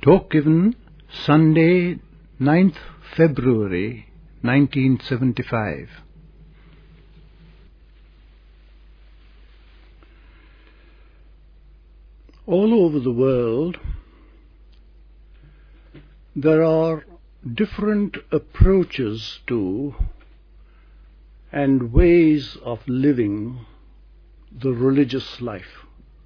Talk given Sunday, 9th February 1975. All over the world there are different approaches to and ways of living the religious life.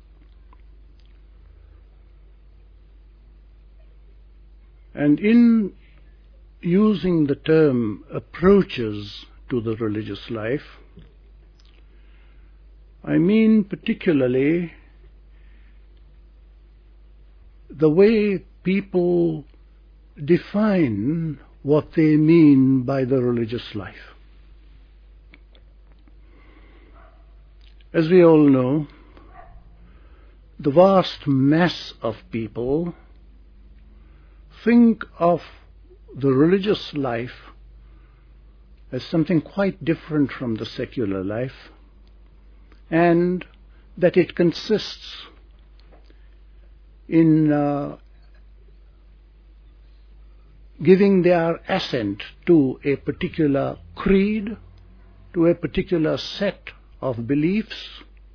And in using the term approaches to the religious life, I mean particularly the way people define what they mean by the religious life. As we all know, the vast mass of people think of the religious life as something quite different from the secular life, and that it consists in giving their assent to a particular creed, to a particular set of beliefs,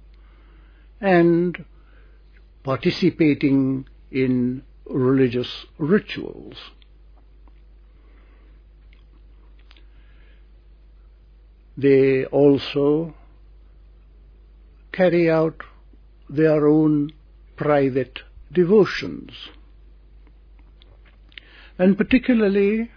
and participating in religious rituals. They also carry out their own private devotions. And particularly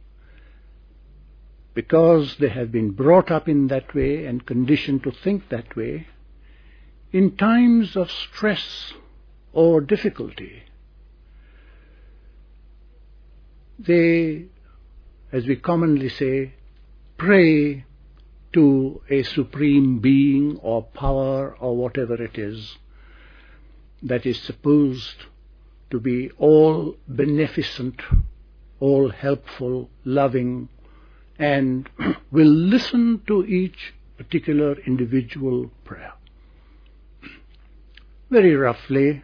because they have been brought up in that way and conditioned to think that way, in times of stress or difficulty, they, as we commonly say, pray to a supreme being or power or whatever it is that is supposed to be all beneficent, all helpful, loving, and will listen to each particular individual prayer. Very roughly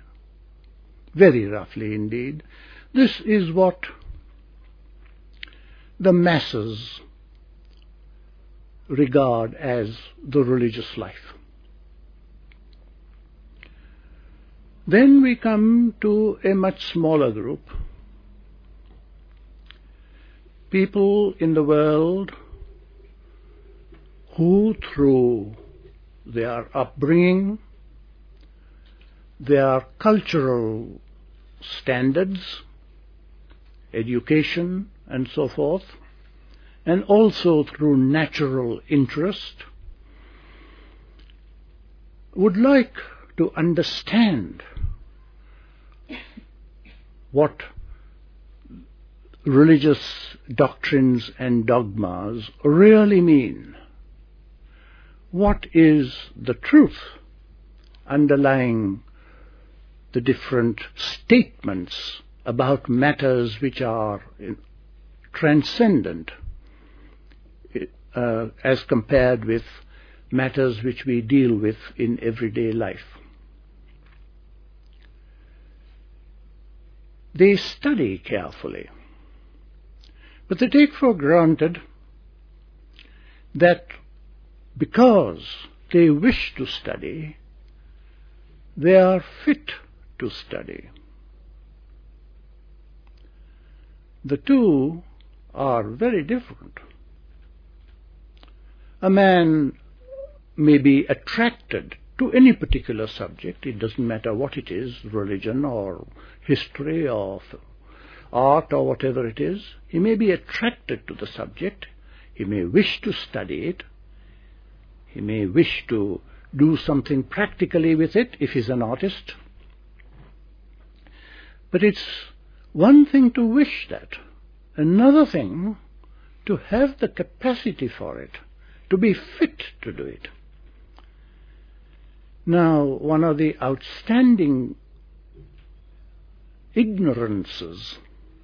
indeed, this is what the masses regard as the religious life. Then we come to a much smaller group, people in the world who, through their upbringing, their cultural standards, education, and so forth, and also through natural interest, would like to understand what religious doctrines and dogmas really mean. What is the truth underlying the different statements about matters which are transcendent as compared with matters which we deal with in everyday life? They study carefully, but they take for granted that because they wish to study, they are fit to study. The two are very different. A man may be attracted to any particular subject, it doesn't matter what it is, religion or history or art or whatever it is. He may be attracted to the subject, he may wish to study it, he may wish to do something practically with it if he's an artist. But it's one thing to wish that, another thing to have the capacity for it, to be fit to do it. Now, one of the outstanding ignorances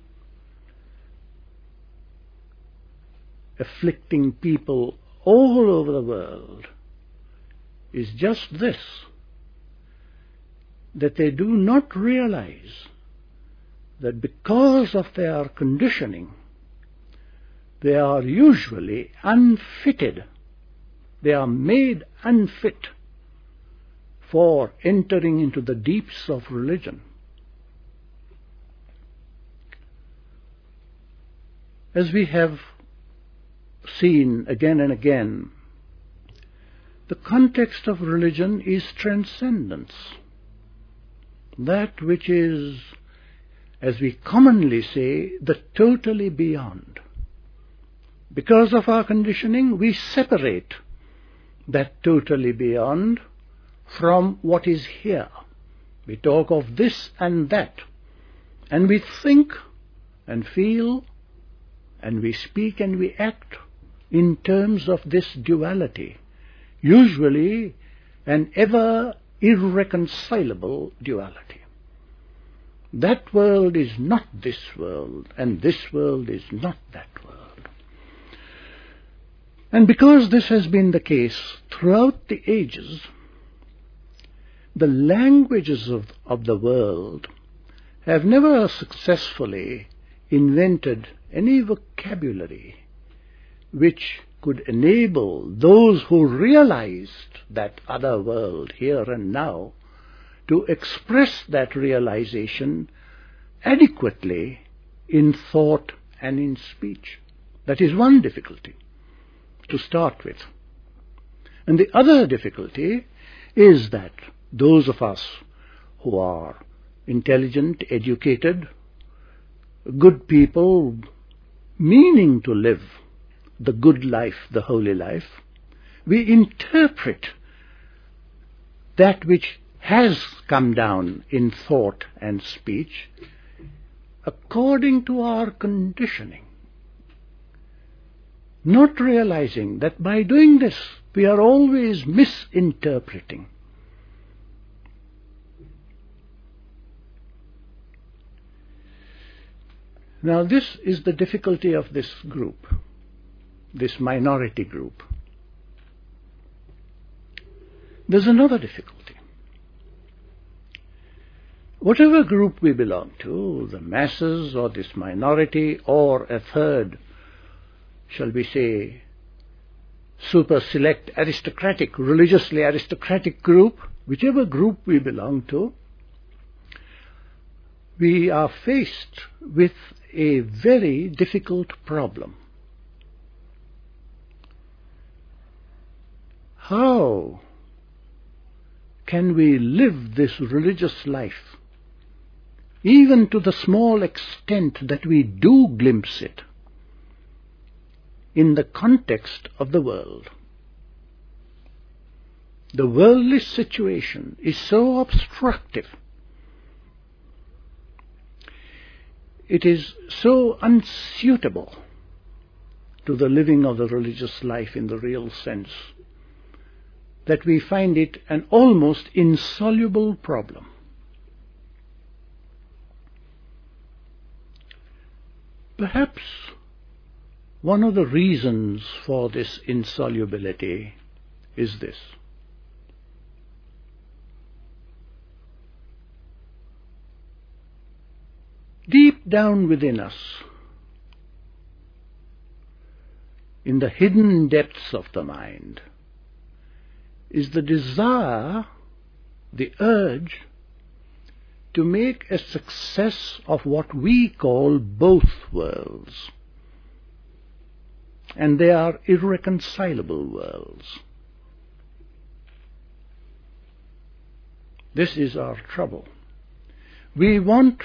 afflicting people all over the world is just this, that they do not realize that because of their conditioning, they are usually unfitted. They are made unfit for entering into the deeps of religion. As we have seen again and again, the context of religion is transcendence. That which is, as we commonly say, the totally beyond. Because of our conditioning, we separate that totally beyond from what is here. We talk of this and that, and we think and feel, and we speak and we act in terms of this duality, usually an ever irreconcilable duality. That world is not this world, and this world is not that world. And because this has been the case throughout the ages, the languages of the world have never successfully invented any vocabulary which could enable those who realized that other world here and now to express that realization adequately in thought and in speech. That is one difficulty to start with. And the other difficulty is that those of us who are intelligent, educated, good people, meaning to live the good life, the holy life, we interpret that which has come down in thought and speech according to our conditioning, not realizing that by doing this we are always misinterpreting. Now this is the difficulty of this group, this minority group. There's another difficulty. Whatever group we belong to, the masses or this minority or a third, shall we say, super select aristocratic, religiously aristocratic group, whichever group we belong to, we are faced with a very difficult problem. How can we live this religious life, even to the small extent that we do glimpse it, in the context of the world? The worldly situation is so obstructive. It is so unsuitable to the living of the religious life in the real sense that we find it an almost insoluble problem. Perhaps one of the reasons for this insolubility is this. Deep down within us, in the hidden depths of the mind, is the desire, the urge, to make a success of what we call both worlds. And they are irreconcilable worlds. This is our trouble. We want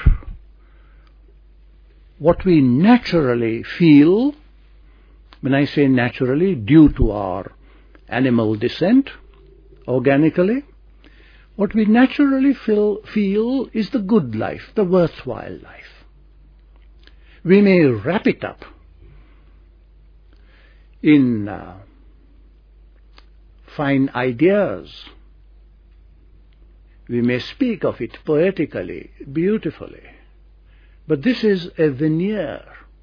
what we naturally feel, when I say naturally, due to our animal descent, organically, what we naturally feel is the good life, the worthwhile life. We may wrap it up in fine ideas. We may speak of it poetically, beautifully. But this is a veneer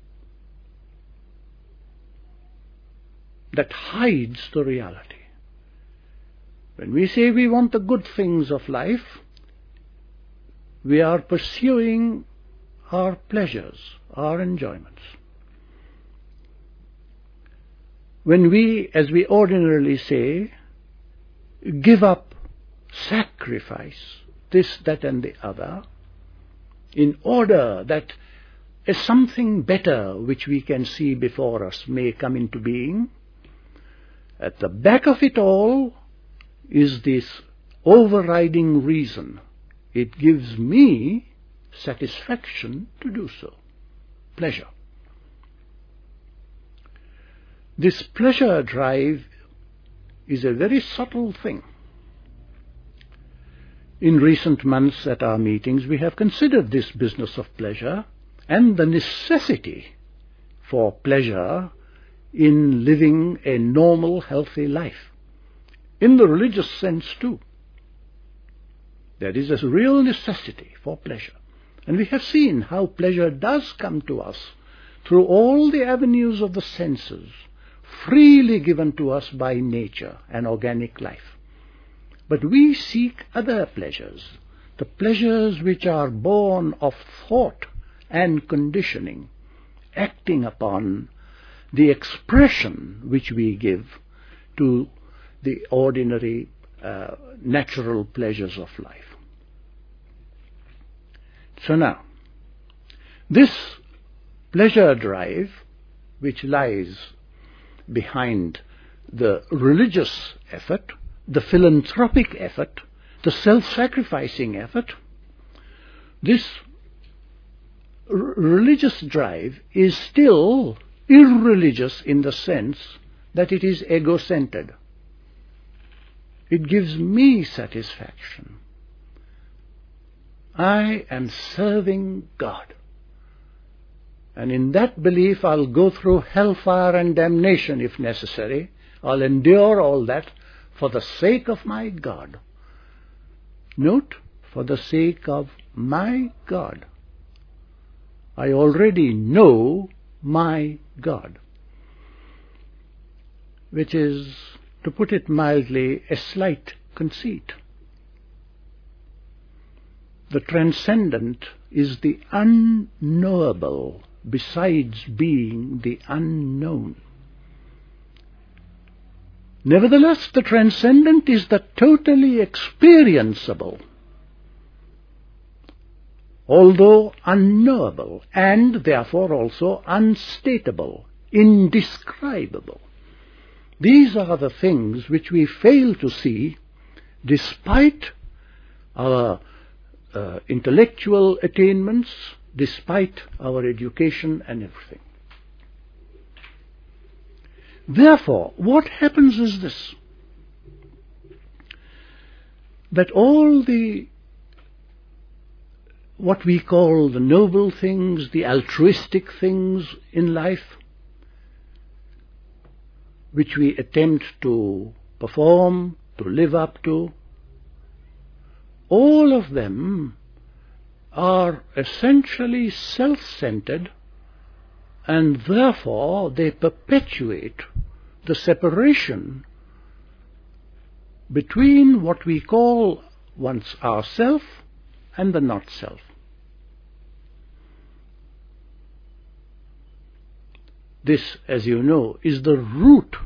that hides the reality. When we say we want the good things of life, we are pursuing our pleasures, our enjoyments. When we, as we ordinarily say, give up, sacrifice this, that and the other, in order that a something better which we can see before us may come into being, at the back of it all is this overriding reason. It gives me satisfaction to do so, pleasure. This pleasure drive is a very subtle thing. In recent months at our meetings we have considered this business of pleasure and the necessity for pleasure in living a normal, healthy life. In the religious sense too, there is a real necessity for pleasure. And we have seen how pleasure does come to us through all the avenues of the senses, freely given to us by nature and organic life. But we seek other pleasures, the pleasures which are born of thought and conditioning, acting upon the expression which we give to the ordinary natural pleasures of life. So now, this pleasure drive which lies behind the religious effort, the philanthropic effort, the self-sacrificing effort, this religious drive is still irreligious in the sense that it is ego-centered. It gives me satisfaction. I am serving God. And in that belief I'll go through hellfire and damnation if necessary. I'll endure all that for the sake of my God. Note, for the sake of my God. I already know my God, which is, to put it mildly, a slight conceit. The transcendent is the unknowable besides being the unknown. Nevertheless, the transcendent is the totally experienceable, although unknowable, and therefore also unstatable, indescribable. These are the things which we fail to see despite our intellectual attainments, despite our education and everything. Therefore, what happens is this, that all the what we call the noble things, the altruistic things in life, which we attempt to perform, to live up to, all of them are essentially self-centered, and therefore they perpetuate the separation between what we call once ourself and the not-self. This, as you know, is the root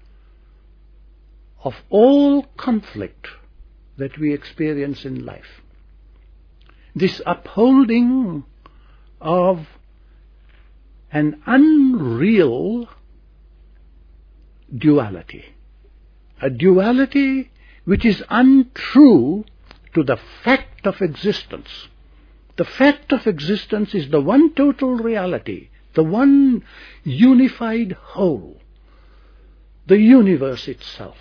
of all conflict that we experience in life. This upholding of an unreal duality, a duality which is untrue to the fact of existence. The fact of existence is the one total reality, the one unified whole, the universe itself,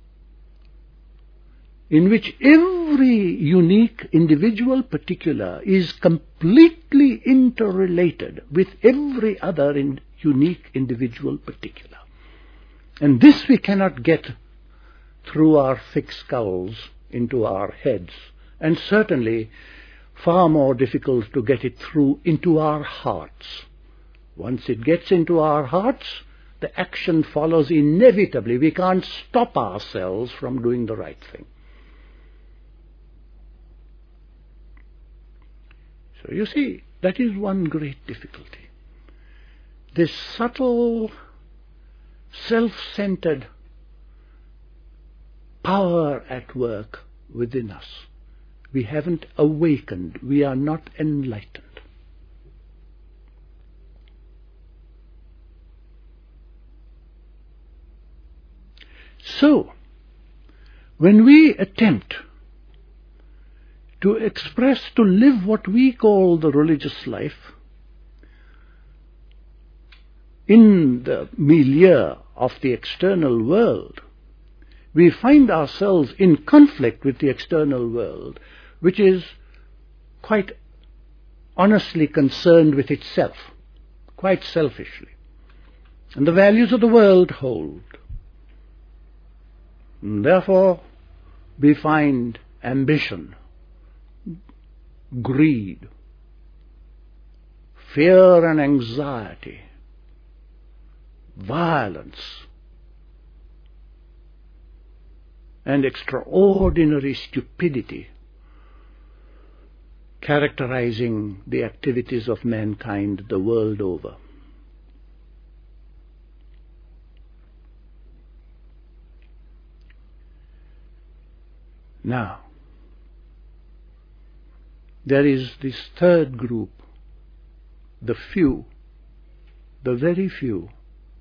in which every unique individual particular is completely interrelated with every other unique individual particular. And this we cannot get through our thick skulls into our heads, and certainly far more difficult to get it through into our hearts. Once it gets into our hearts, the action follows inevitably. We can't stop ourselves from doing the right thing. So you see, That is one great difficulty. This subtle, self-centered power at work within us. We haven't awakened. We are not enlightened. So, when we attempt to express, to live what we call the religious life in the milieu of the external world, we find ourselves in conflict with the external world, which is quite honestly concerned with itself, quite selfishly. And the values of the world hold. And therefore, we find ambition, greed, fear and anxiety, violence, and extraordinary stupidity characterizing the activities of mankind the world over. Now, there is this third group, the few, the very few,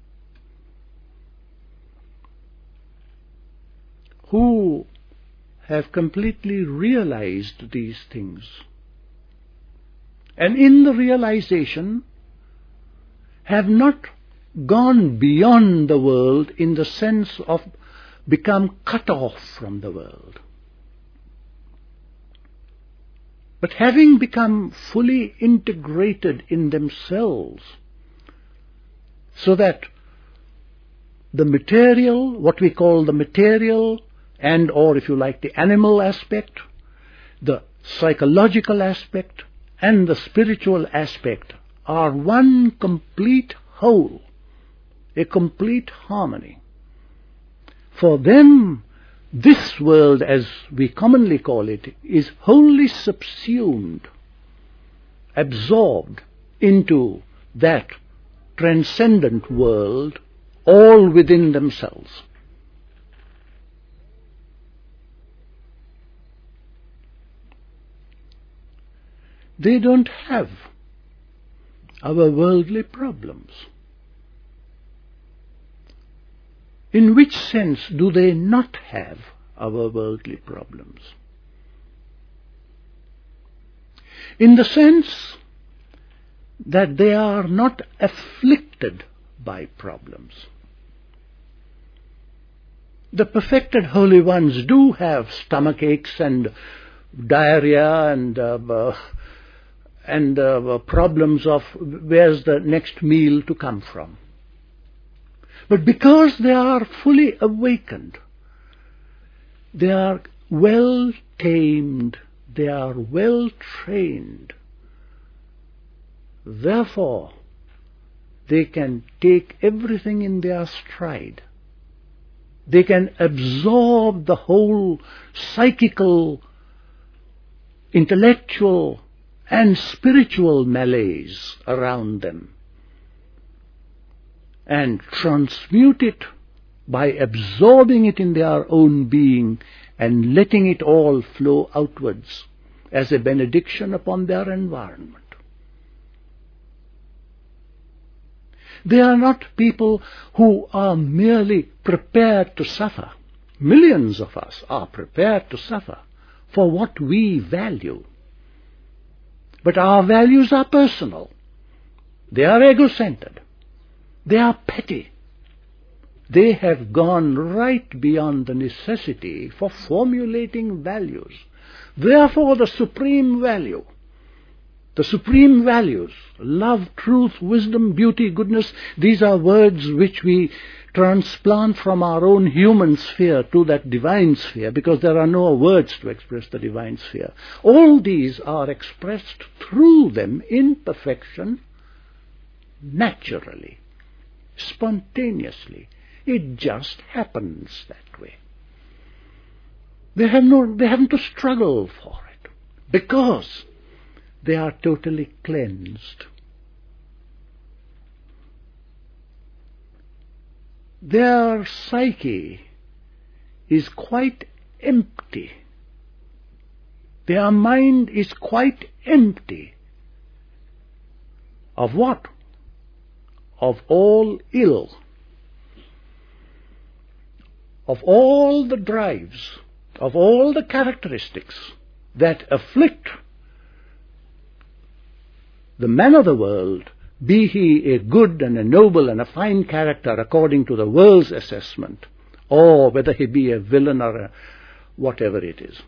who have completely realized these things. And in the realization have not gone beyond the world in the sense of become cut off from the world. But having become fully integrated in themselves, so that the material, what we call the material, and or if you like the animal aspect, the psychological aspect, and the spiritual aspect are one complete whole, a complete harmony. For them, this world, as we commonly call it, is wholly subsumed, absorbed into that transcendent world, all within themselves. They don't have our worldly problems. In which sense do they not have our worldly problems? In the sense that they are not afflicted by problems. The perfected holy ones do have stomach aches and diarrhea and problems of where's the next meal to come from. But because they are fully awakened, they are well tamed, they are well trained. Therefore, they can take everything in their stride. They can absorb the whole psychical, intellectual, and spiritual malaise around them, and transmute it by absorbing it in their own being and letting it all flow outwards as a benediction upon their environment. They are not people who are merely prepared to suffer. Millions of us are prepared to suffer for what we value. But our values are personal. They are ego-centered. They are petty. They have gone right beyond the necessity for formulating values. Therefore, the supreme value, the supreme values, love, truth, wisdom, beauty, goodness, these are words which we transplant from our own human sphere to that divine sphere, because there are no words to express the divine sphere. All these are expressed through them in perfection, naturally, spontaneously. It just happens that way. They haven't to struggle for it, because they are totally cleansed. Their psyche is quite empty. Their mind is quite empty. Of what? Of all ill. Of all the drives, of all the characteristics that afflict the man of the world, be he a good and a noble and a fine character according to the world's assessment, or whether he be a villain or a whatever it is.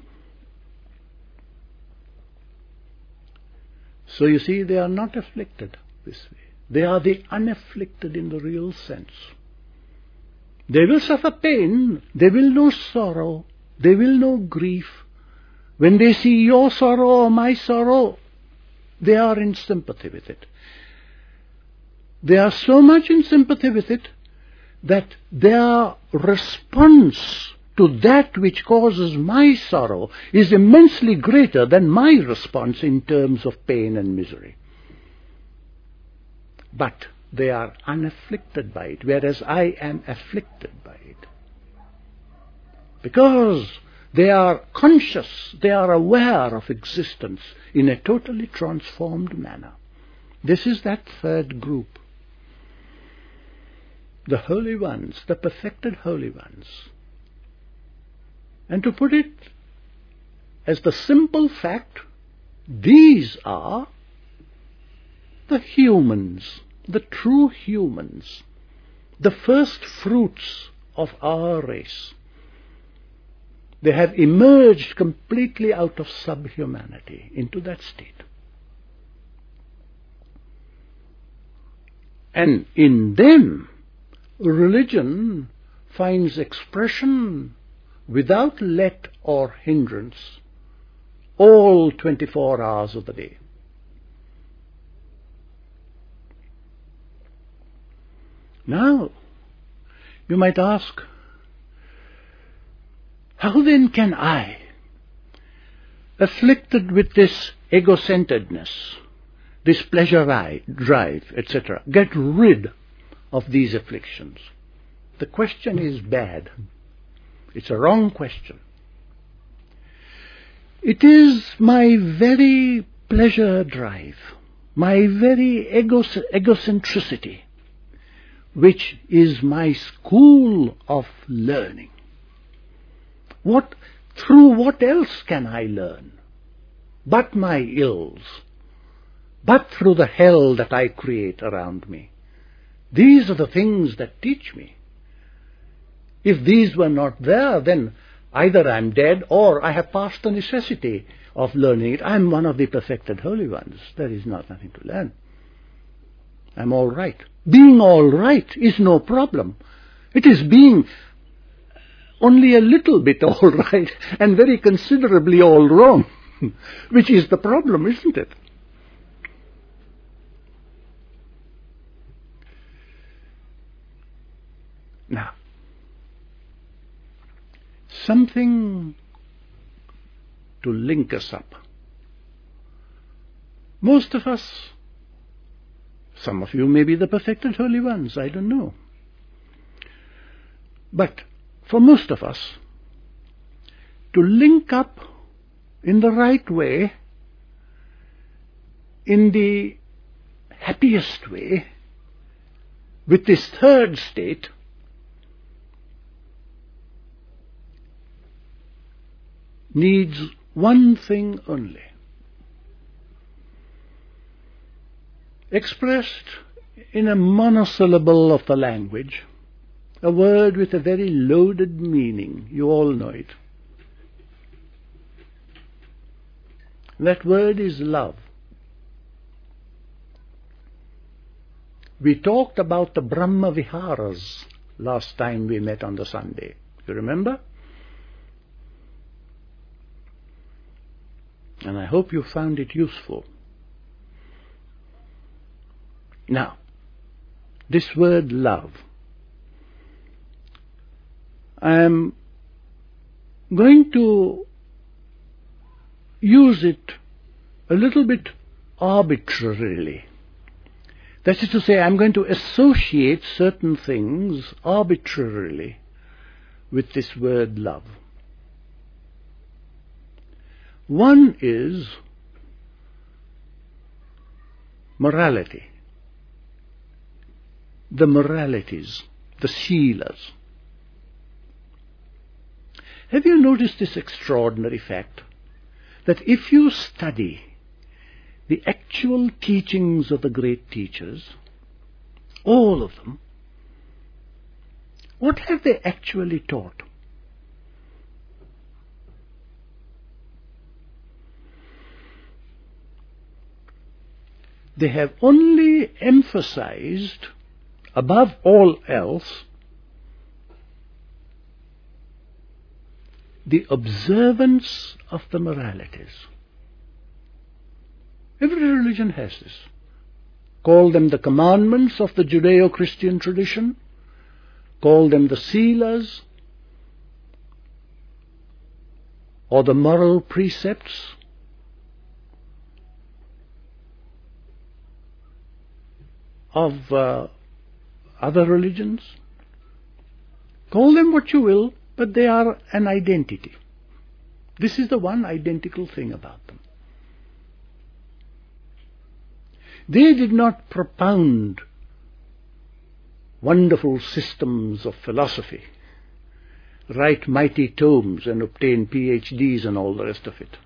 So you see, they are not afflicted this way. They are the unafflicted in the real sense. They will suffer pain, they will know sorrow, they will know grief. When they see your sorrow or my sorrow, they are in sympathy with it. They are so much in sympathy with it that their response to that which causes my sorrow is immensely greater than my response in terms of pain and misery. But they are unafflicted by it, whereas I am afflicted by it. Because they are conscious, they are aware of existence in a totally transformed manner. This is that third group. The holy ones, the perfected holy ones. And to put it as the simple fact, these are the humans, the true humans, the first fruits of our race. They have emerged completely out of subhumanity into that state. And in them, religion finds expression without let or hindrance all 24 hours of the day. Now, you might ask, how then can I, afflicted with this ego-centeredness, this pleasure drive, etc., get rid of these afflictions? The question is bad. It's a wrong question. It is my very pleasure drive, my very egocentricity, which is my school of learning. Through what else can I learn but my ills, but through the hell that I create around me? These are the things that teach me. If these were not there, then either I'm dead or I have passed the necessity of learning it. I'm one of the perfected holy ones. There is nothing to learn. I'm all right. Being all right is no problem. It is being only a little bit all right and very considerably all wrong, which is the problem, isn't it? Now, something to link us up. Most of us, some of you may be the perfected holy ones, I don't know. But for most of us, to link up in the right way, in the happiest way, with this third state, needs one thing only. Expressed in a monosyllable of the language, a word with a very loaded meaning. You all know it. That word is love. We talked about the Brahma Viharas last time we met on the Sunday. You remember? And I hope you found it useful. Now, this word love, I am going to use it a little bit arbitrarily. That is to say, I'm going to associate certain things arbitrarily with this word love. One is morality, the moralities, the Silas. Have you noticed this extraordinary fact that if you study the actual teachings of the great teachers, all of them, what have they actually taught? They have only emphasized, above all else, the observance of the moralities. Every religion has this. Call them the commandments of the Judeo-Christian tradition, call them the Silas, or the moral precepts of other religions. Call them what you will, but they are an identity. This is the one identical thing about them. They did not propound wonderful systems of philosophy, write mighty tomes and obtain PhDs and all the rest of it.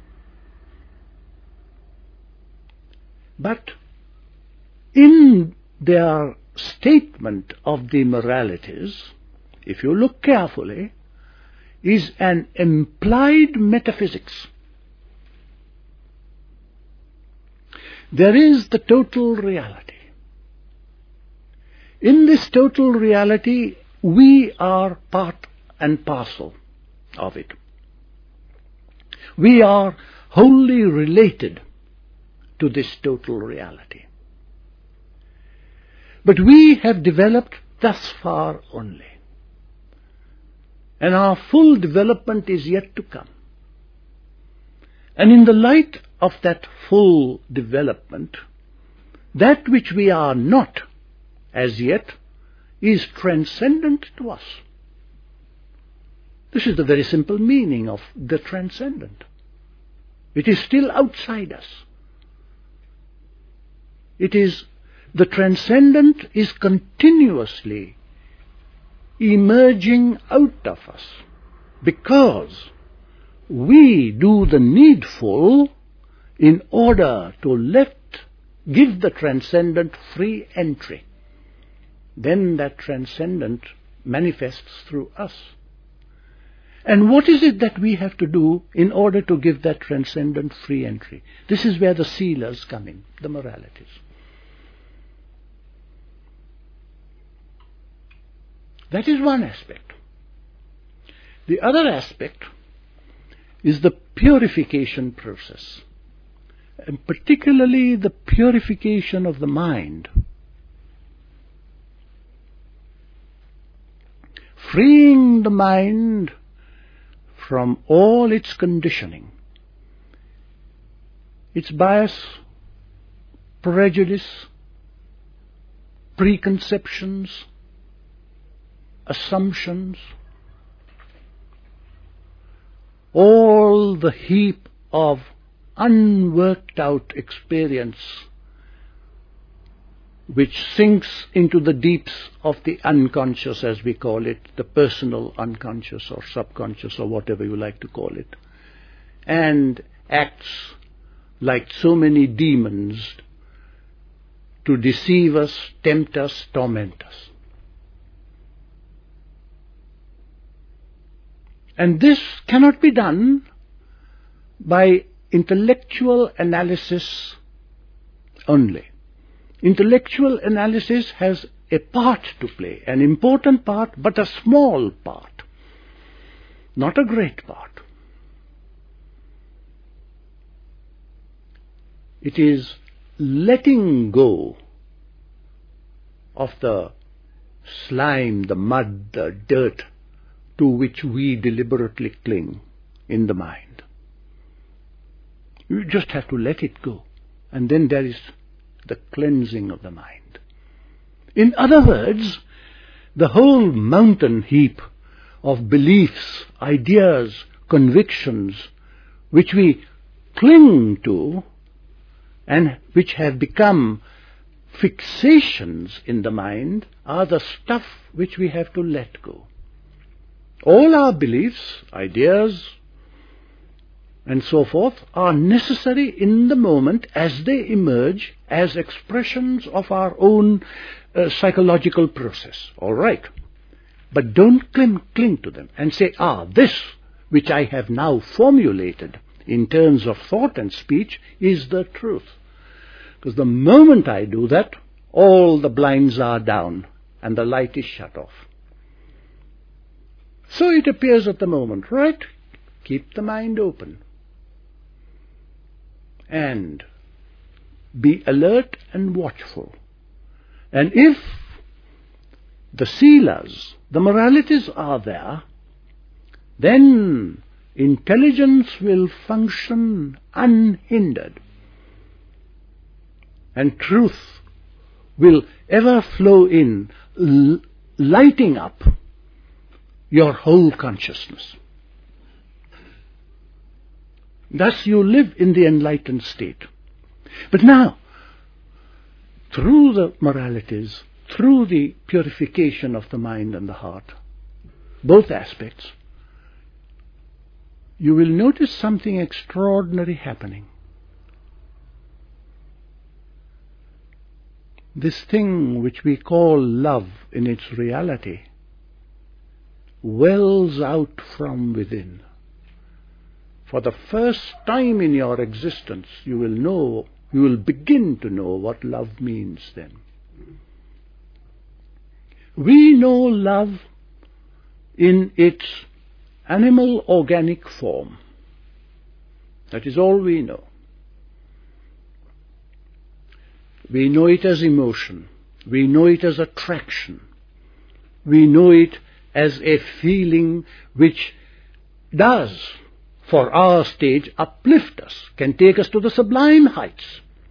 But in their statement of the moralities, if you look carefully, is an implied metaphysics. There is the total reality. In this total reality, we are part and parcel of it. We are wholly related to this total reality. But we have developed thus far only. And our full development is yet to come. And in the light of that full development, that which we are not as yet is transcendent to us. This is the very simple meaning of the transcendent. It is still outside us. The transcendent is continuously emerging out of us because we do the needful in order to give the transcendent free entry. Then that transcendent manifests through us. And what is it that we have to do in order to give that transcendent free entry? This is where the Silas come in, the moralities. That is one aspect. The other aspect is the purification process, and particularly the purification of the mind. Freeing the mind from all its conditioning, its bias, prejudice, preconceptions, assumptions, all the heap of unworked out experience which sinks into the deeps of the unconscious, as we call it, the personal unconscious or subconscious or whatever you like to call it, and acts like so many demons to deceive us, tempt us, torment us. And this cannot be done by intellectual analysis only. Intellectual analysis has a part to play, an important part, but a small part, not a great part. It is letting go of the slime, the mud, the dirt to which we deliberately cling in the mind. You just have to let it go. And then there is the cleansing of the mind. In other words, the whole mountain heap of beliefs, ideas, convictions, which we cling to and which have become fixations in the mind, are the stuff which we have to let go. All our beliefs, ideas, and so forth are necessary in the moment as they emerge as expressions of our own psychological process. All right. But don't cling to them and say, this which I have now formulated in terms of thought and speech is the truth. Because the moment I do that, all the blinds are down and the light is shut off. So it appears at the moment, right? Keep the mind open. And be alert and watchful. And if the silas, the moralities are there, then intelligence will function unhindered. And truth will ever flow in, lighting up your whole consciousness. Thus you live in the enlightened state. But now, through the moralities, through the purification of the mind and the heart, both aspects, you will notice something extraordinary happening. This thing which we call love in its reality wells out from within. For the first time in your existence, you will begin to know what love means then. We know love in its animal organic form. That is all we know. We know it as emotion. We know it as attraction. We know it as a feeling which does, for our stage, uplift us, can take us to the sublime heights.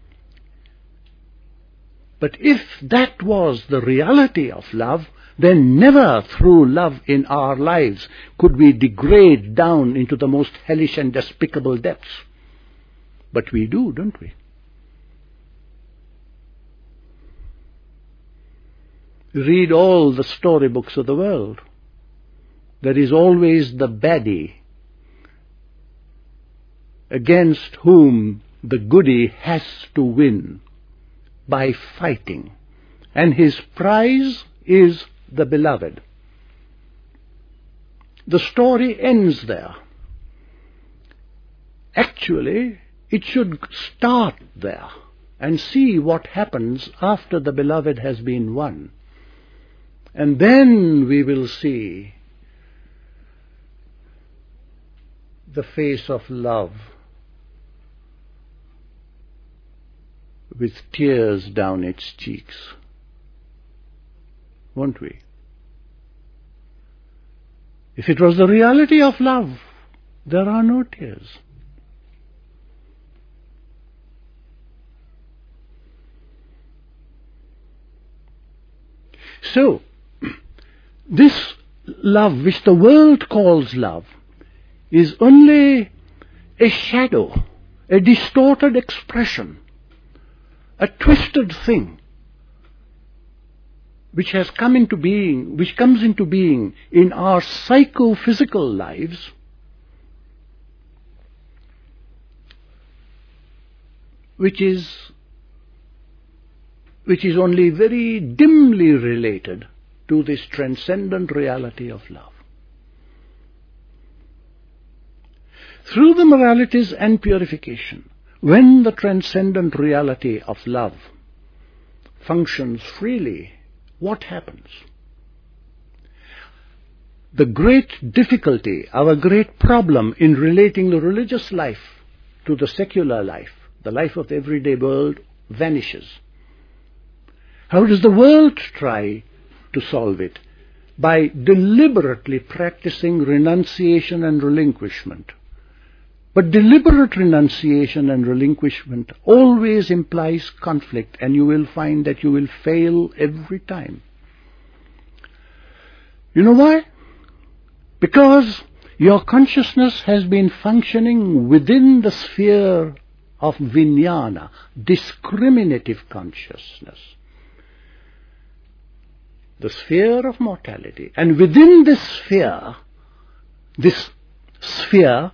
But if that was the reality of love, then never through love in our lives could we degrade down into the most hellish and despicable depths. But we do, don't we? Read all the storybooks of the world. There is always the baddie against whom the goodie has to win by fighting, and his prize is the beloved. The story ends there. Actually, it should start there and see what happens after the beloved has been won. And then we will see the face of love with tears down its cheeks. Won't we? If it was the reality of love, there are no tears. So, this love, which the world calls love, is only a shadow, a distorted expression, a twisted thing, which has come into being, which comes into being in our psychophysical lives, which is only very dimly related to this transcendent reality of love. Through the moralities and purification, when the transcendent reality of love functions freely, what happens? The great difficulty, our great problem in relating the religious life to the secular life, the life of the everyday world, vanishes. How does the world try to solve it? By deliberately practicing renunciation and relinquishment, But deliberate renunciation and relinquishment always implies conflict, and you will find that you will fail every time. You know why? Because your consciousness has been functioning within the sphere of vijnana, discriminative consciousness, the sphere of mortality. And within this sphere,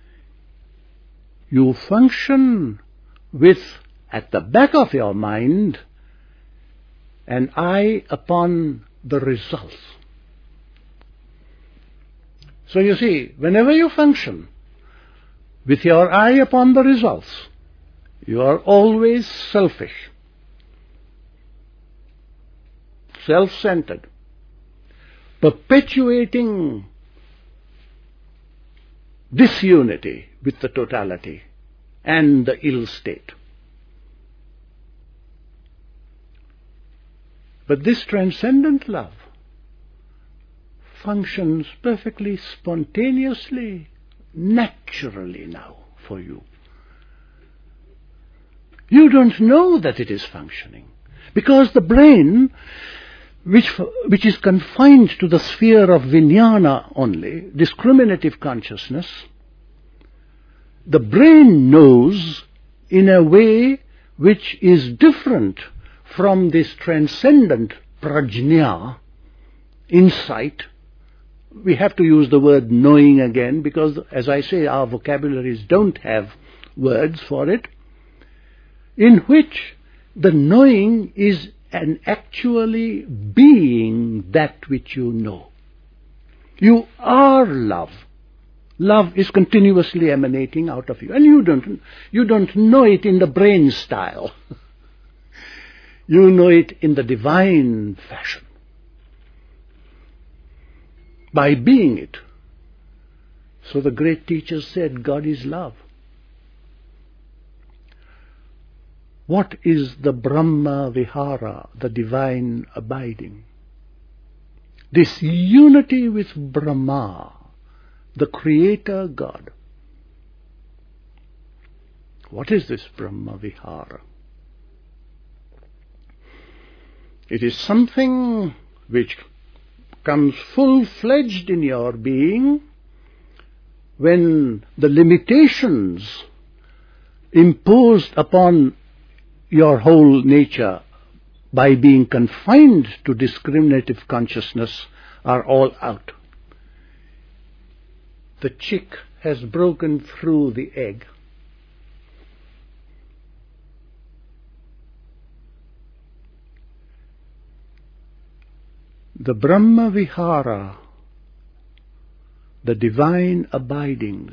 you function with, at the back of your mind, an eye upon the results. So you see, whenever you function with your eye upon the results, you are always selfish, self-centered, perpetuating disunity with the totality and the ill state. But this transcendent love functions perfectly spontaneously, naturally now for you. You don't know that it is functioning, because the brain, which is confined to the sphere of vijnana only, discriminative consciousness, the brain knows in a way which is different from this transcendent prajna, insight. We have to use the word knowing again, because, as I say, our vocabularies don't have words for it, in which the knowing is an actually being that which you know. You are love. Love is continuously emanating out of you, and you don't know it in the brain style. You know it in the divine fashion, by being it. So the great teachers said, God is love. What is the Brahma Vihara, the divine abiding? This unity with Brahma, the Creator God. What is this Brahma Vihara? It is something which comes full-fledged in your being when the limitations imposed upon your whole nature by being confined to discriminative consciousness are all out. The chick has broken through the egg. The Brahma Vihara, the divine abidings,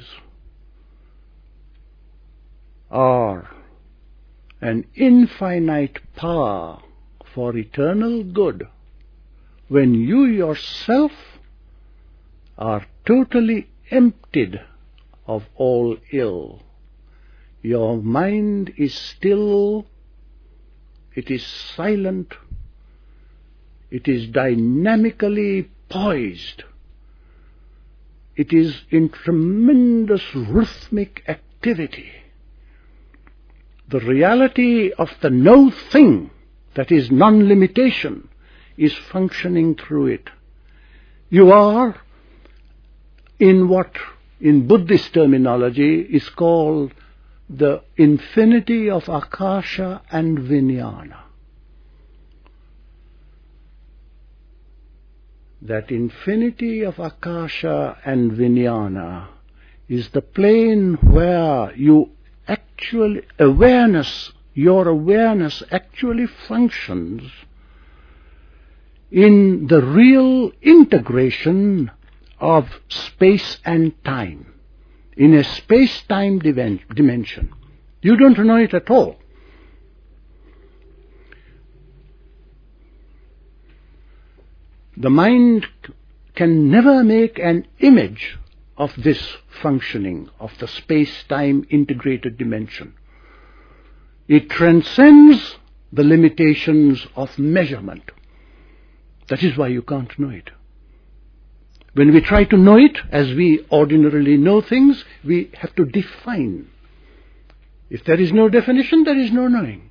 are an infinite power for eternal good when you yourself are totally emptied of all ill. Your mind is still, it is silent, it is dynamically poised, it is in tremendous rhythmic activity. The reality of the no thing, that is non-limitation, is functioning through it. You are in what in Buddhist terminology is called the infinity of Akasha and Vijnana. That infinity of Akasha and Vijnana is the plane where you actually, your awareness actually functions in the real integration of space and time, in a space-time dimension. You don't know it at all. The mind can never make an image of this functioning, of the space-time integrated dimension. It transcends the limitations of measurement. That is why you can't know it. When we try to know it, as we ordinarily know things, we have to define. If there is no definition, there is no knowing.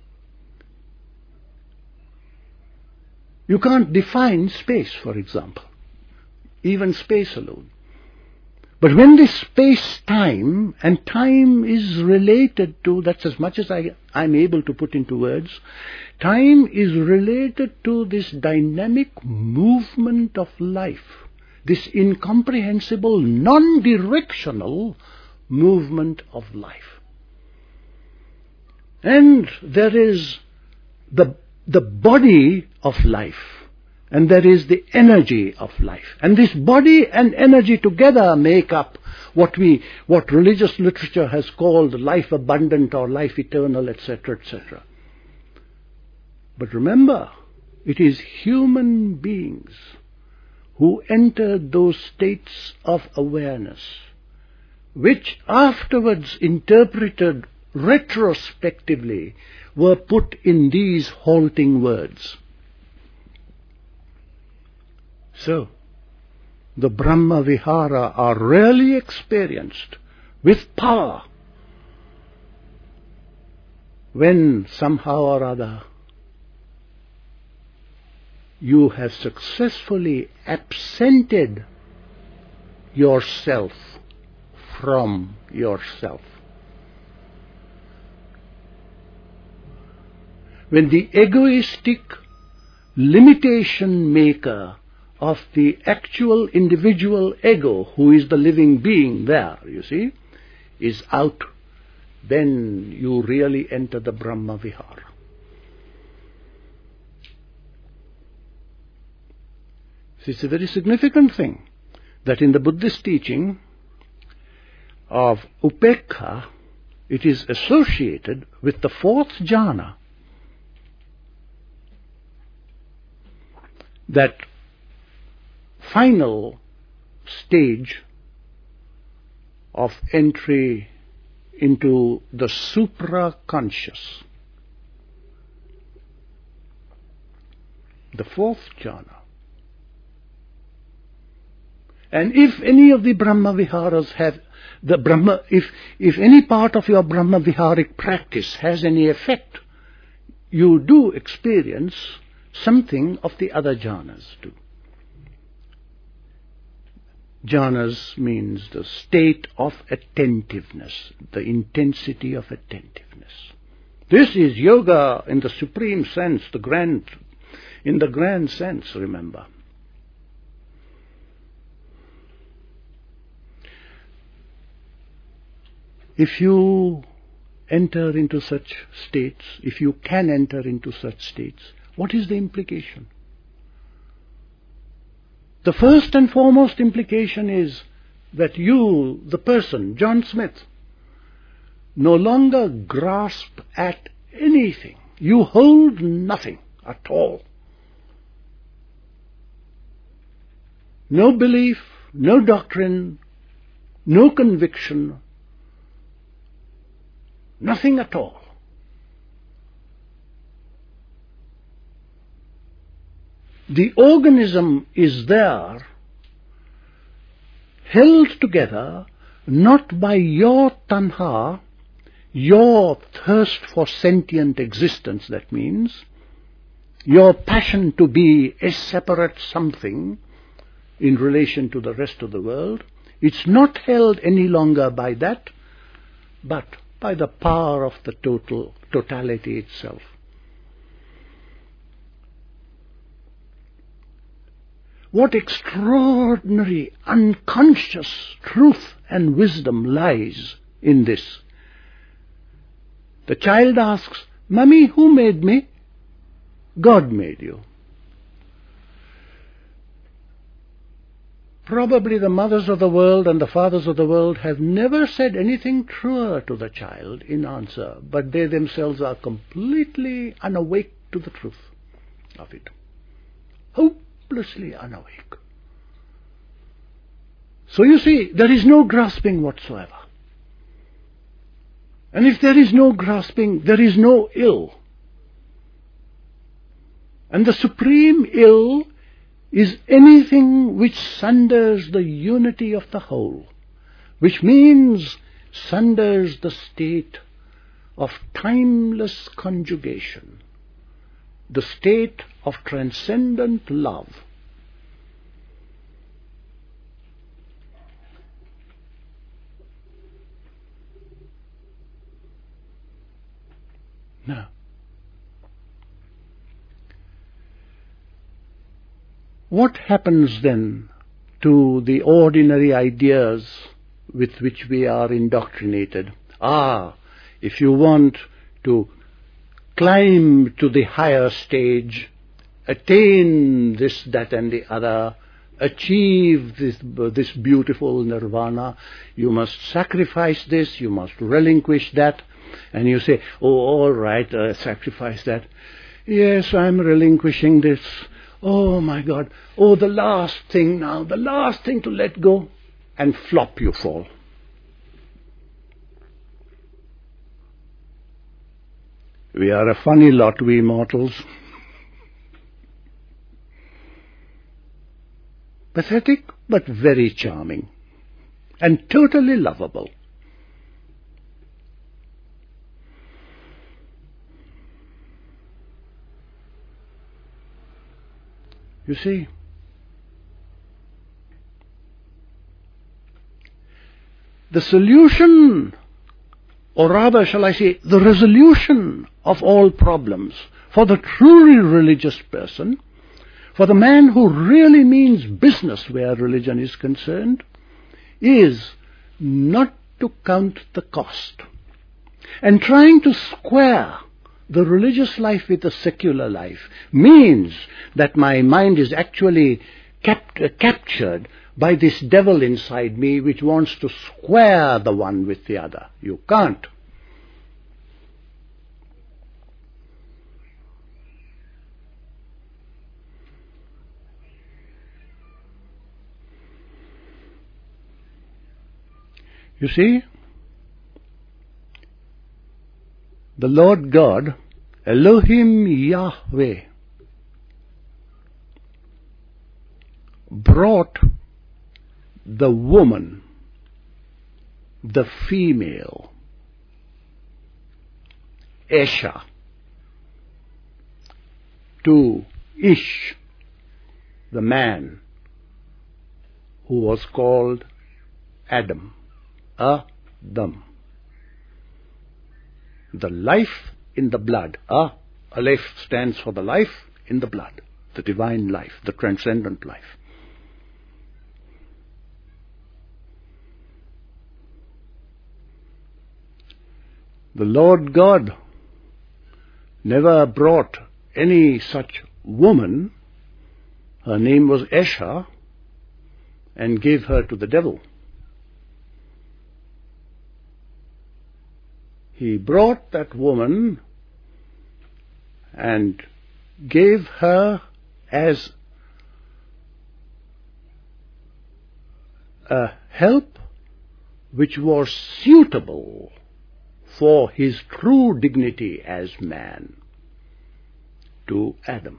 You can't define space, for example, even space alone. But when this space-time, and time is related to, that's as much as I'm able to put into words, time is related to this dynamic movement of life, this incomprehensible, non-directional movement of life. And there is the body of life, and there is the energy of life. And this body and energy together make up what religious literature has called life abundant or life eternal, etc., etc. But remember, it is human beings who entered those states of awareness, which afterwards interpreted retrospectively were put in these halting words. So, the Brahma Vihara are really experienced with power when somehow or other you have successfully absented yourself from yourself. When the egoistic limitation maker of the actual individual ego, who is the living being there, you see, is out, then you really enter the Brahma Vihara. It's a very significant thing that in the Buddhist teaching of Upekkha, it is associated with the fourth jhana, that final stage of entry into the supra-conscious, the fourth jhana. And if any of the Brahma Viharas have the Brahma, if any part of your Brahma Viharic practice has any effect, you do experience something of the other jhanas too. Jhanas means the state of attentiveness, the intensity of attentiveness. This is yoga in the supreme sense, in the grand sense, remember. If you enter into such states, if you can enter into such states, what is the implication? The first and foremost implication is that you, the person, John Smith, no longer grasp at anything. You hold nothing at all. No belief, no doctrine, no conviction, nothing at all. The organism is there, held together not by your tanha, your thirst for sentient existence, that means, your passion to be a separate something in relation to the rest of the world. It's not held any longer by that, but by the power of the totality itself. What extraordinary unconscious truth and wisdom lies in this. The child asks, "Mummy, who made me?" God made you. Probably the mothers of the world and the fathers of the world have never said anything truer to the child in answer, but they themselves are completely unawake to the truth of it. Hopelessly unawake. So you see, there is no grasping whatsoever. And if there is no grasping, there is no ill. And the supreme ill is anything which sunders the unity of the whole, which means sunders the state of timeless conjugation, the state of transcendent love. Now, what happens then to the ordinary ideas with which we are indoctrinated? If you want to climb to the higher stage, attain this, that and the other, achieve this beautiful nirvana, you must sacrifice this, you must relinquish that. And you say, oh, all right, sacrifice that. Yes, I'm relinquishing this. Oh, my God. Oh, the last thing now, the last thing to let go. And flop you fall. We are a funny lot, we mortals. Pathetic, but very charming. And totally lovable. You see, the solution, or rather shall I say, the resolution of all problems for the truly religious person, for the man who really means business where religion is concerned, is not to count the cost. And trying to square the religious life with the secular life means that my mind is actually captured by this devil inside me which wants to square the one with the other. You can't. You see, the Lord God, Elohim Yahweh, brought the woman, the female, Esha, to Ish, the man, who was called Adam. Adam. The life in the blood. Aleph stands for the life in the blood, the divine life, the transcendent life. The Lord God never brought any such woman, her name was Esha, and gave her to the devil. He brought that woman and gave her as a help which was suitable for his true dignity as man, to Adam.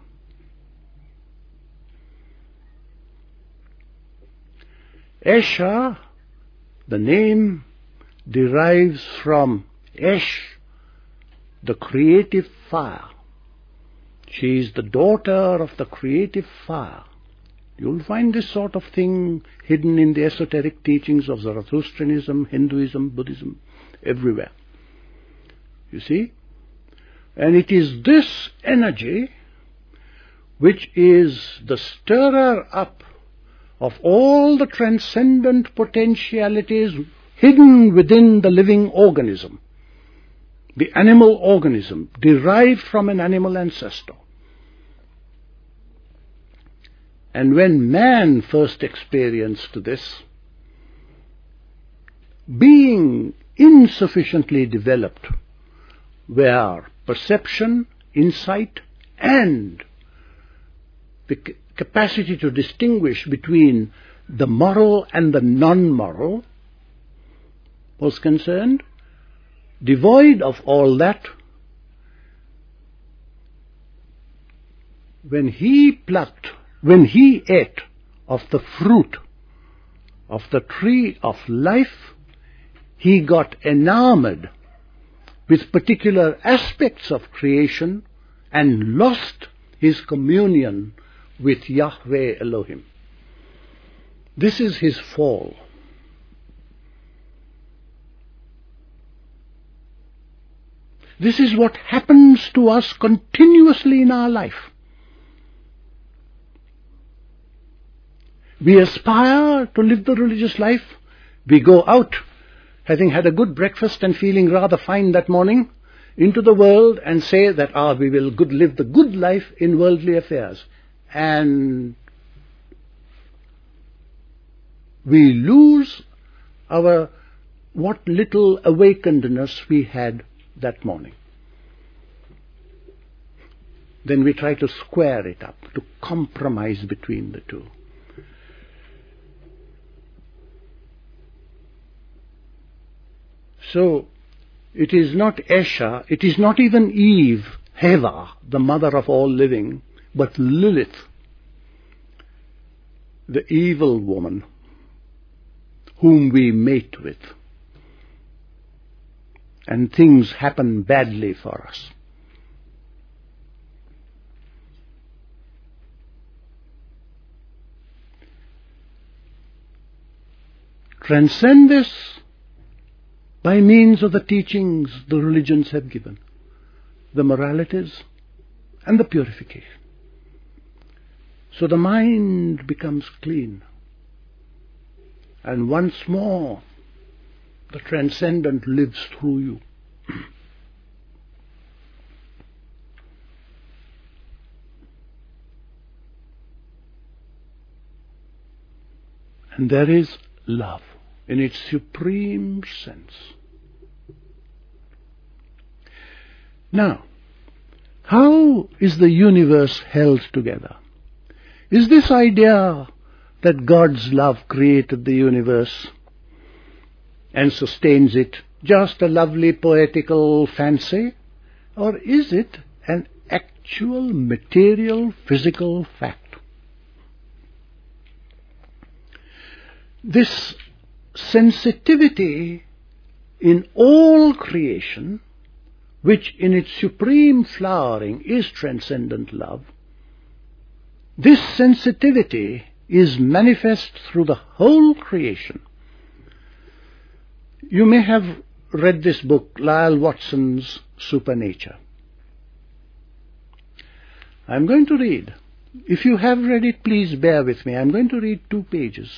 Esha, the name derives from Esh, the creative fire. She is the daughter of the creative fire. You'll find this sort of thing hidden in the esoteric teachings of Zoroastrianism, Hinduism, Buddhism, everywhere. You see? And it is this energy which is the stirrer up of all the transcendent potentialities hidden within the living organism. The animal organism, derived from an animal ancestor. And when man first experienced this, being insufficiently developed, where perception, insight, and the capacity to distinguish between the moral and the non-moral was concerned, devoid of all that, when he plucked when he ate of the fruit of the tree of life, he got enamored with particular aspects of creation and lost his communion with Yahweh Elohim. This is his fall. This is what happens to us continuously in our life. We aspire to live the religious life. We go out, having had a good breakfast and feeling rather fine that morning, into the world and say that we will live the good life in worldly affairs. And we lose what little awakenedness we had that morning. Then we try to square it up, to compromise between the two. So, it is not Esha, it is not even Eve, Heva, the mother of all living, but Lilith, the evil woman, whom we mate with. And things happen badly for us. Transcend this by means of the teachings the religions have given, the moralities and the purification. So the mind becomes clean. And once more, the transcendent lives through you. And there is love in its supreme sense. Now, how is the universe held together? Is this idea that God's love created the universe and sustains it just a lovely poetical fancy? Or is it an actual material physical fact? This sensitivity in all creation, which in its supreme flowering is transcendent love, this sensitivity is manifest through the whole creation. You may have read this book, Lyle Watson's Supernature. I'm going to read. If you have read it, please bear with me. I'm going to read 2 pages,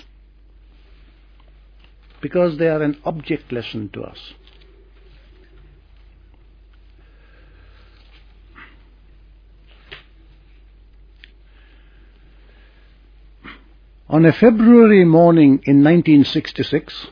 because they are an object lesson to us. On a February morning in 1966,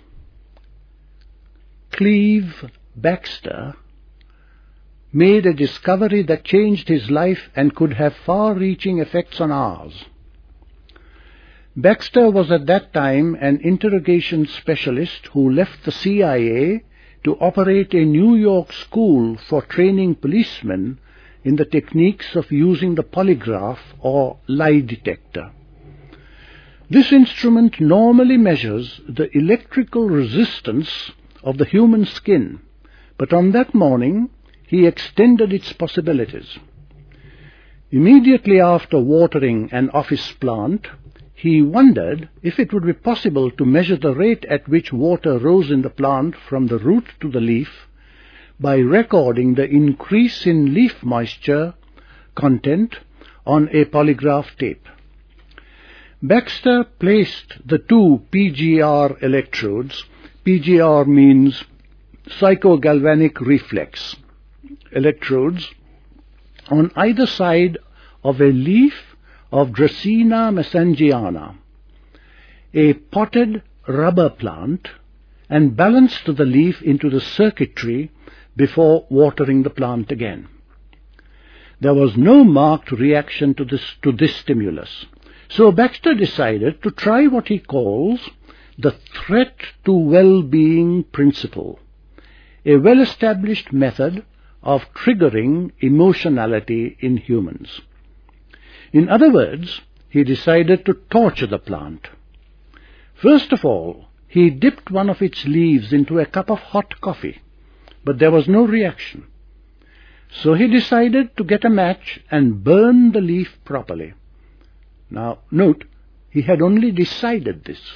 Cleve Baxter made a discovery that changed his life and could have far-reaching effects on ours. Baxter was at that time an interrogation specialist who left the CIA to operate a New York school for training policemen in the techniques of using the polygraph or lie detector. This instrument normally measures the electrical resistance of the human skin, but on that morning he extended its possibilities. Immediately after watering an office plant, he wondered if it would be possible to measure the rate at which water rose in the plant from the root to the leaf by recording the increase in leaf moisture content on a polygraph tape. Baxter placed the 2 PGR electrodes. PGR means psychogalvanic reflex electrodes on either side of a leaf of Dracaena messangiana, a potted rubber plant, and balanced the leaf into the circuitry before watering the plant again. There was no marked reaction to this stimulus. So Baxter decided to try what he calls the threat to well-being principle, a well-established method of triggering emotionality in humans. In other words, he decided to torture the plant. First of all, he dipped one of its leaves into a cup of hot coffee, but there was no reaction. So he decided to get a match and burn the leaf properly. Now, note, he had only decided this.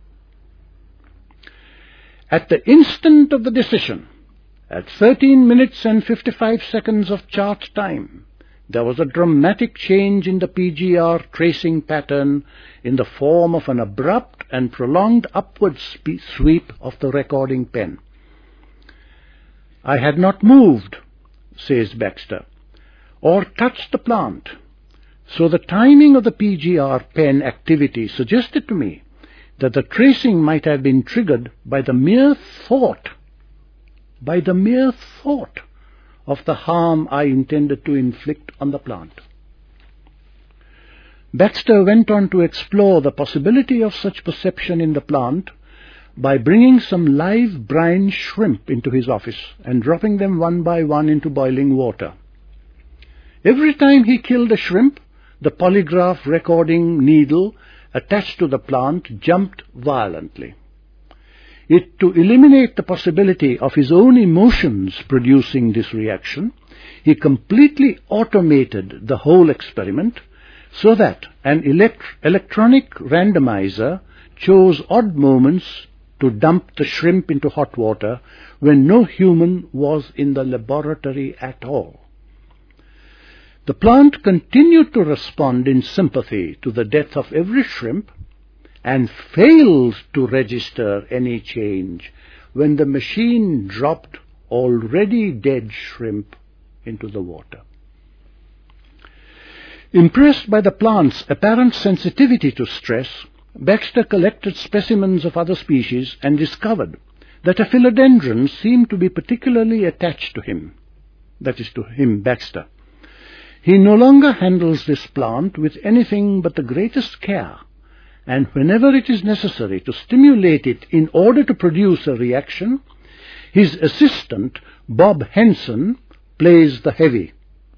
At the instant of the decision, at 13 minutes and 55 seconds of chart time, there was a dramatic change in the PGR tracing pattern in the form of an abrupt and prolonged upward sweep of the recording pen. I had not moved, says Baxter, or touched the plant, so the timing of the PGR pen activity suggested to me that the tracing might have been triggered by the mere thought of the harm I intended to inflict on the plant. Baxter went on to explore the possibility of such perception in the plant by bringing some live brine shrimp into his office and dropping them one by one into boiling water. Every time he killed a shrimp, the polygraph recording needle attached to the plant jumped violently. To eliminate the possibility of his own emotions producing this reaction, he completely automated the whole experiment so that an electronic randomizer chose odd moments to dump the shrimp into hot water when no human was in the laboratory at all. The plant continued to respond in sympathy to the death of every shrimp and failed to register any change when the machine dropped already dead shrimp into the water. Impressed by the plant's apparent sensitivity to stress, Baxter collected specimens of other species and discovered that a philodendron seemed to be particularly attached to him, that is, to him, Baxter. He no longer handles this plant with anything but the greatest care, and whenever it is necessary to stimulate it in order to produce a reaction, his assistant, Bob Henson, plays the heavy.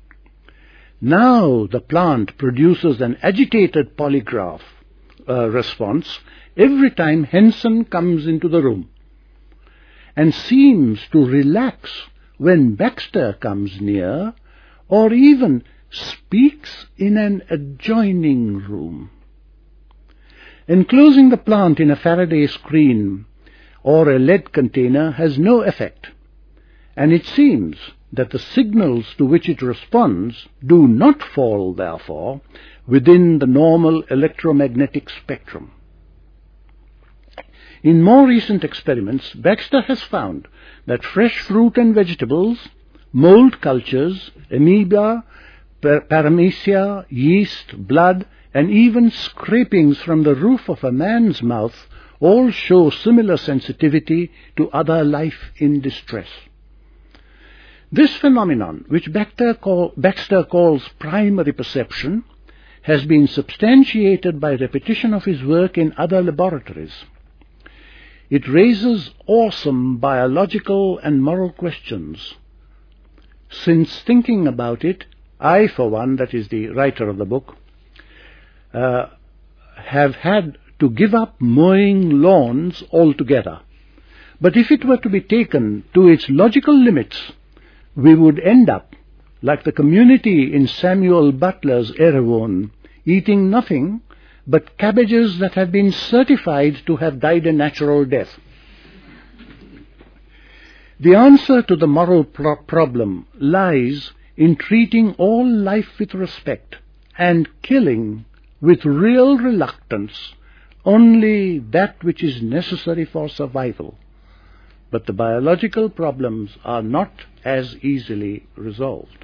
Now the plant produces an agitated polygraph response every time Henson comes into the room, and seems to relax when Baxter comes near, or even speaks in an adjoining room. Enclosing the plant in a Faraday screen or a lead container has no effect, and it seems that the signals to which it responds do not fall, therefore, within the normal electromagnetic spectrum. In more recent experiments, Baxter has found that fresh fruit and vegetables, mold cultures, amoeba, paramecia, yeast, blood, and even scrapings from the roof of a man's mouth all show similar sensitivity to other life in distress. This phenomenon, which Baxter calls primary perception, has been substantiated by repetition of his work in other laboratories. It raises awesome biological and moral questions. Since thinking about it, I, for one, that is the writer of the book, have had to give up mowing lawns altogether. But if it were to be taken to its logical limits, we would end up, like the community in Samuel Butler's Erewhon, eating nothing but cabbages that have been certified to have died a natural death. The answer to the moral problem lies in treating all life with respect and killing with real reluctance only that which is necessary for survival. But the biological problems are not as easily resolved.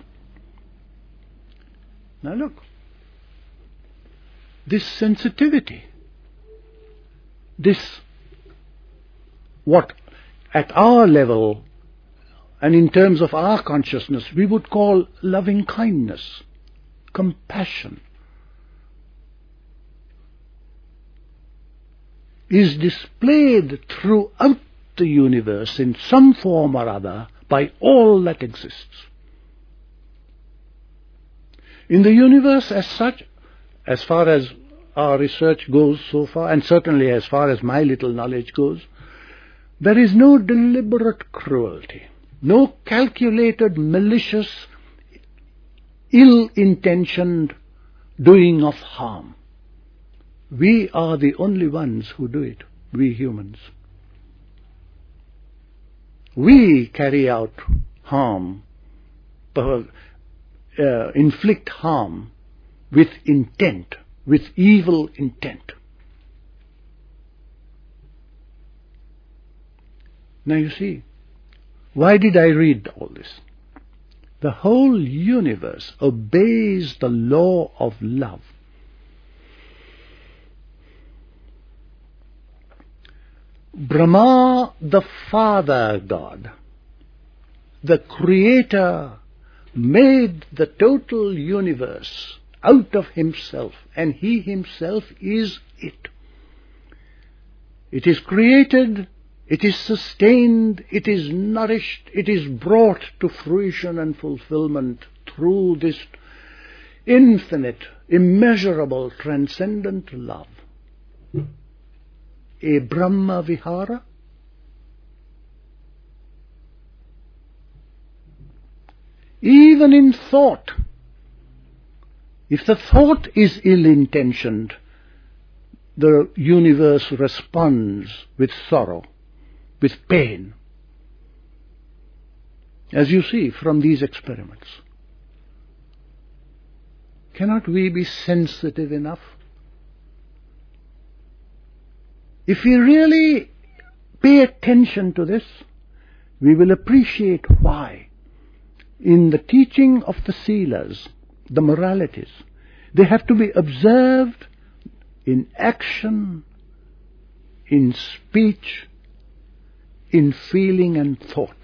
Now look, this sensitivity, this what at our level and in terms of our consciousness we would call loving kindness, compassion, is displayed throughout the universe in some form or other by all that exists. In the universe as such, as far as our research goes so far, and certainly as far as my little knowledge goes, there is no deliberate cruelty, no calculated, malicious, ill-intentioned doing of harm. We are the only ones who do it, we humans. We carry out harm, inflict harm with intent, with evil intent. Now you see, why did I read all this? The whole universe obeys the law of love. Brahma, the Father God, the Creator, made the total universe out of Himself, and He Himself is it. It is created, it is sustained, it is nourished, it is brought to fruition and fulfillment through this infinite, immeasurable, transcendent love. A Brahma Vihara? Even in thought, if the thought is ill-intentioned, the universe responds with sorrow, with pain, as you see from these experiments. Cannot we be sensitive enough? If we really pay attention to this, we will appreciate why in the teaching of the Silas, the moralities, they have to be observed in action, in speech, in feeling and thought.